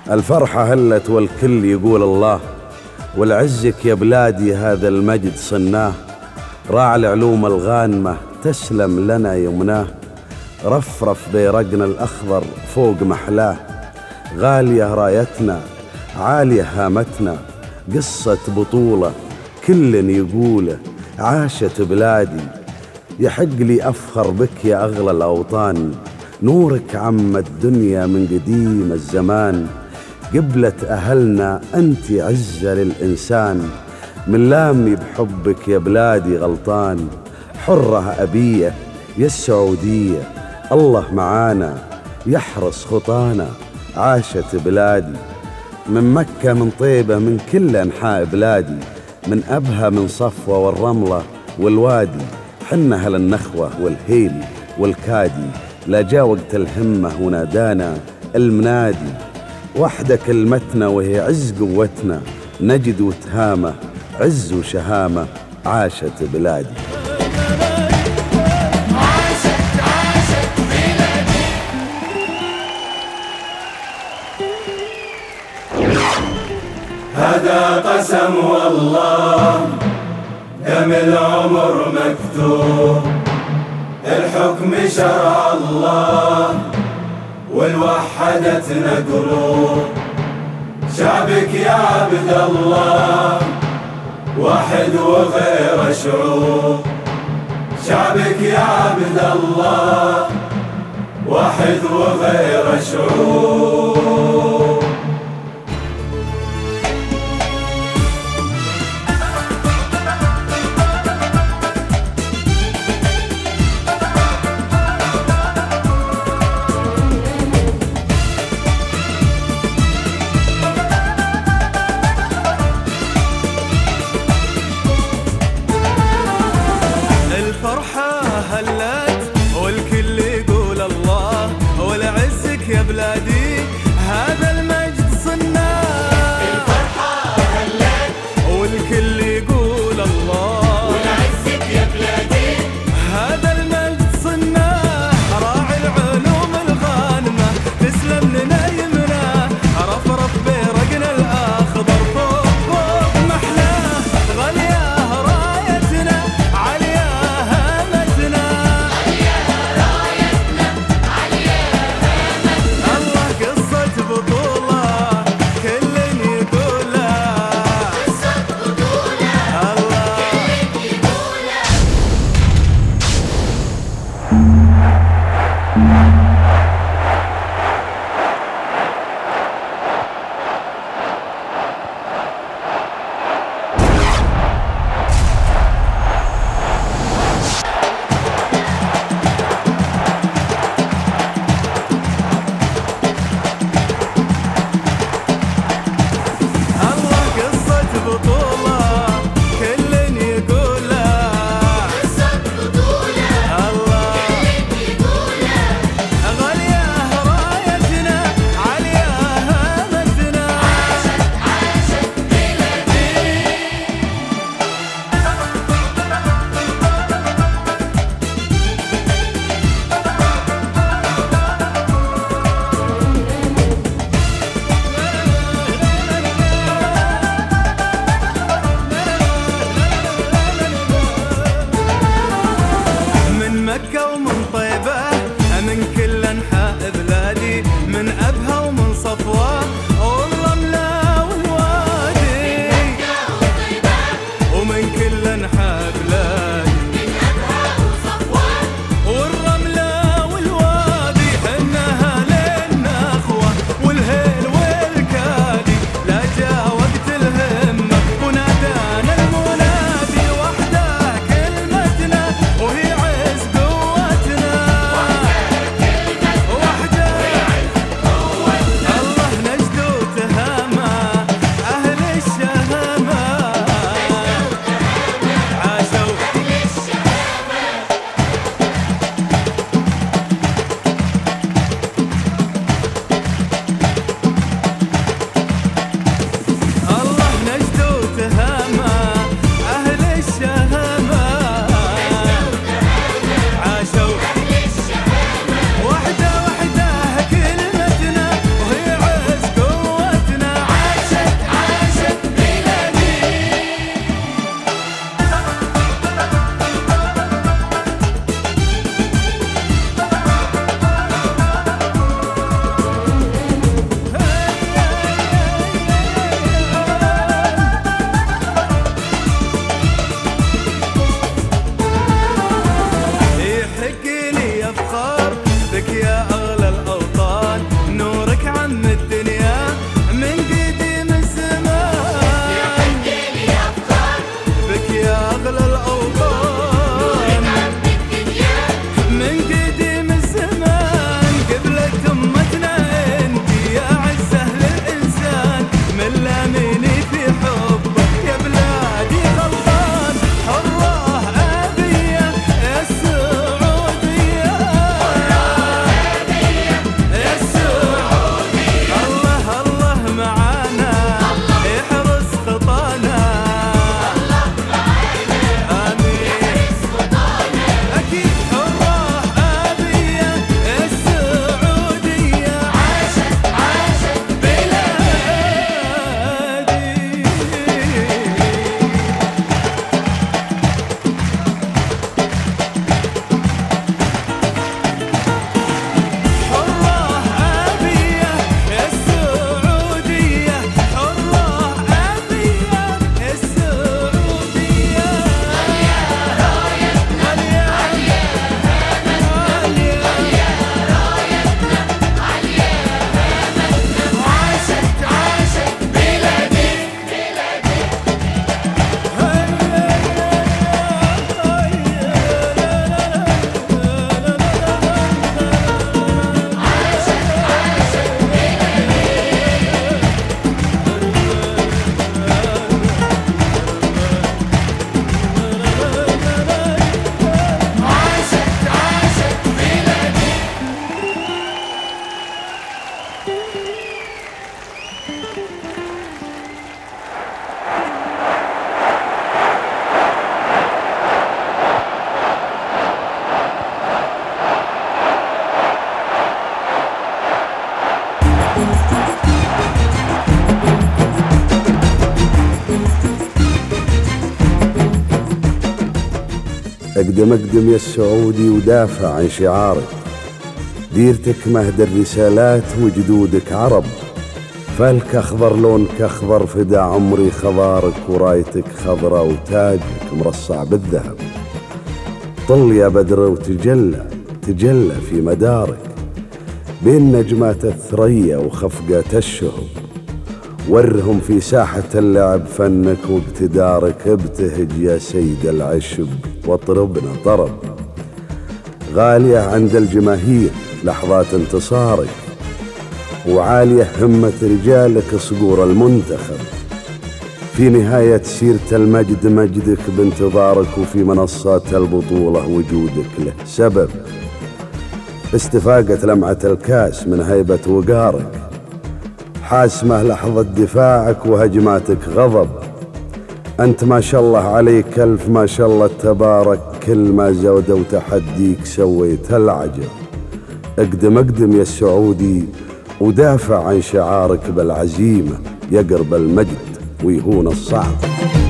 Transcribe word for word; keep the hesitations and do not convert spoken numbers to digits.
الفرحة هلت والكل يقول الله، والعزك يا بلادي هذا المجد صناه. راعي العلوم الغانمة تسلم لنا يمناه، رفرف بيرقنا الأخضر فوق محلاه. غالية رايتنا عالية هامتنا، قصة بطولة كل يقوله عاشت بلادي. يحق لي أفخر بك يا أغلى الأوطان، نورك عم الدنيا من قديم الزمان. قبلة أهلنا أنت عزة للإنسان، من لامي بحبك يا بلادي غلطان. حرة أبية يا السعودية، الله معانا يحرس خطانا. عاشت بلادي من مكة من طيبة من كل أنحاء بلادي، من أبها من صفوة والرملة والوادي. حنا أهل النخوة والهيل والكادي، لا جا وقت الهمة ونادانا المنادي. وحدة كلمتنا وهي عز قوتنا، نجد وتهامة عز وشهامة. عاشت بلادي. عاشت عاشت بلادي. هذا قسم والله دم العمر مكتوب، الحكم شرع الله والوحدتنا قلوب. شعبك يا عبد الله واحد وغير شعوب، شعبك يا عبد الله واحد وغير شعوب. الفرحة هلت والكل يقول الله، والعزك يا بلادي اقدم اقدم يا السعودي ودافع عن شعارك. ديرتك مهد الرسالات وجدودك عرب، فالك اخضر لونك اخضر فدا عمري خضارك، ورايتك خضرة وتاجك مرصع بالذهب. طل يا بدر وتجلى تجلى في مدارك، بين نجمات الثريا وخفقة الشهب. ورهم في ساحة اللعب فنك واقتدارك، ابتهج يا سيد العشب واطربنا طرب. غالية عند الجماهير لحظات انتصارك، وعالية همة رجالك صقور المنتخب. في نهاية سيرة المجد مجدك بانتظارك، وفي منصات البطولة وجودك له سبب. استفاقت لمعة الكاس من هيبة وقارك، حاسمة لحظة دفاعك وهجماتك غضب. أنت ما شاء الله عليك ألف ما شاء الله تبارك، كل ما زود وتحديك سويت العجب. اقدم اقدم يا السعودي ودافع عن شعارك بالعزيمة، يقرب المجد ويهون الصعب.